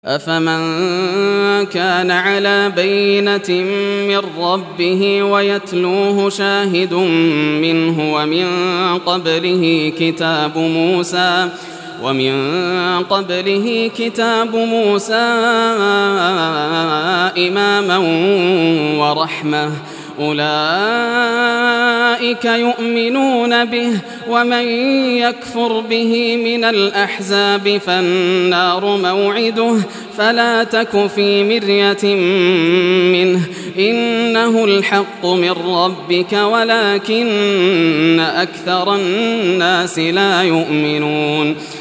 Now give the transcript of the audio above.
أفمن كان على بينة من ربه ويتلوه شاهد منه ومن قبله كتاب موسى إماما ورحمة أولئك يؤمنون به ومن يكفر به من الأحزاب فالنار موعده فلا تك في مرية منه إنه الحق من ربك ولكن أكثر الناس لا يؤمنون